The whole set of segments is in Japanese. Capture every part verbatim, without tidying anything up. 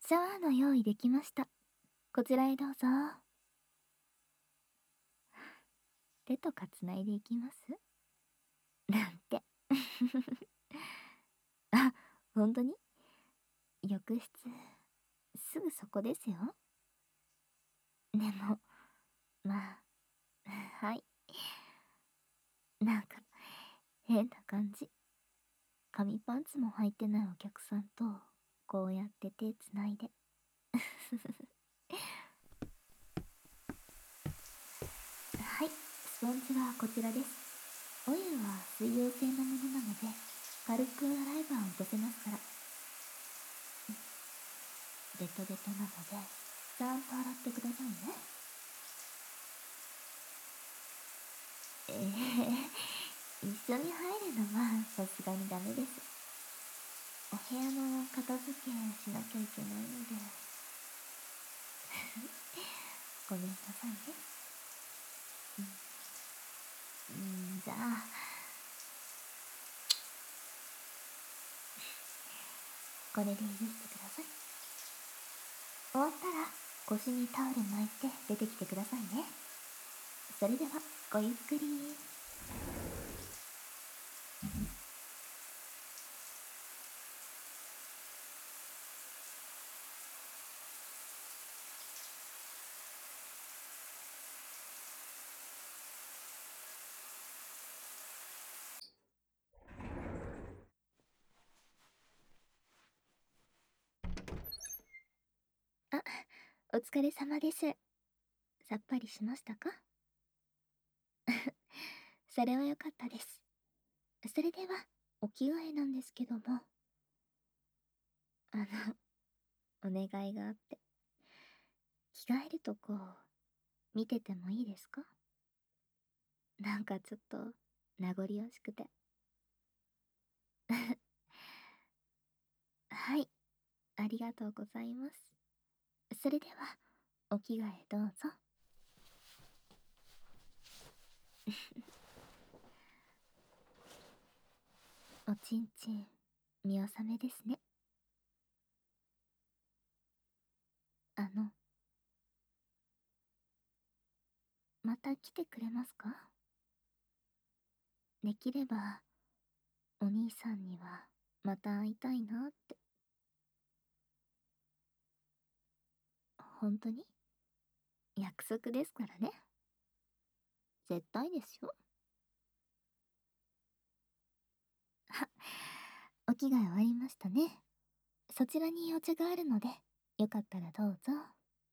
シャワーの用意できました。こちらへどうぞ。手とかつないでいきますなんて。あ、本当に？浴室、すぐそこですよ。でも、まあ、はい。なんか、変な感じ。紙パンツも履いてないお客さんと、こうやって手つないで。はい、スポンジはこちらです。オイルは水溶性のものなので、軽く洗えば落とせますから。ベトベトなので、ちゃんと洗ってくださいね。ええー、一緒に入るのはさすがにダメです。お部屋の片付けしなきゃいけないので。ごめんなさいね。うん、うん、じゃあ、これで許してください。終わったら腰にタオル巻いて出てきてくださいね。それではごゆっくり。あ、お疲れ様です。さっぱりしましたか？それは良かったです。それではお着替えなんですけども、あの、お願いがあって。着替えるとこ見ててもいいですか？なんかちょっと名残惜しくて。はい、ありがとうございます。それではお着替えどうぞ。おちんちん見納めですね。あの、また来てくれますか？できればお兄さんにはまた会いたいなって。本当に？約束ですからね。絶対ですよ。は、お着替え終わりましたね。そちらにお茶があるので、よかったらどうぞ。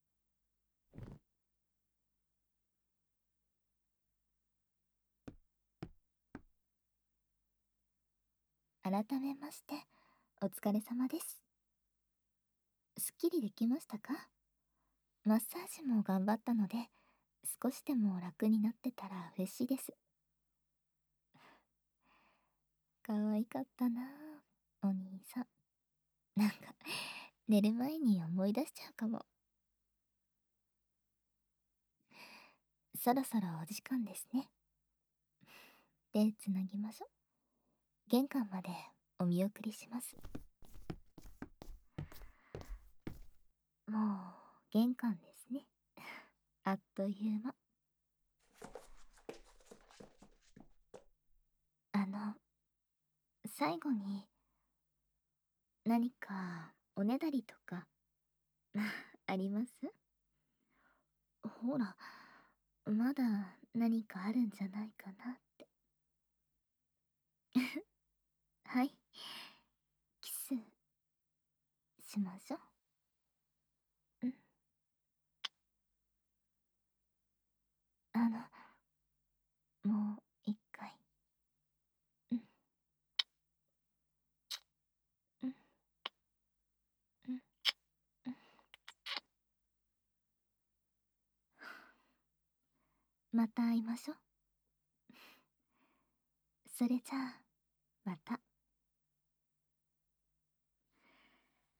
改めまして、お疲れ様です。すっきりできましたか？マッサージも頑張ったので、少しでも楽になってたら嬉しいです。可愛かったなあ、お兄さん。なんか、寝る前に思い出しちゃうかも。そろそろお時間ですね。手つなぎましょう。玄関までお見送りします。もう、玄関ですね。あっという間。あの、最後に、何かおねだりとかあります？ほら、まだ何かあるんじゃないかなって。はい、キスしましょう。うん、あの、もう一回。うん、うん、うん、うん。また会いましょう。それじゃあ、また。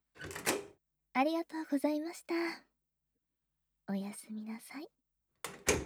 ありがとうございました。おやすみなさい。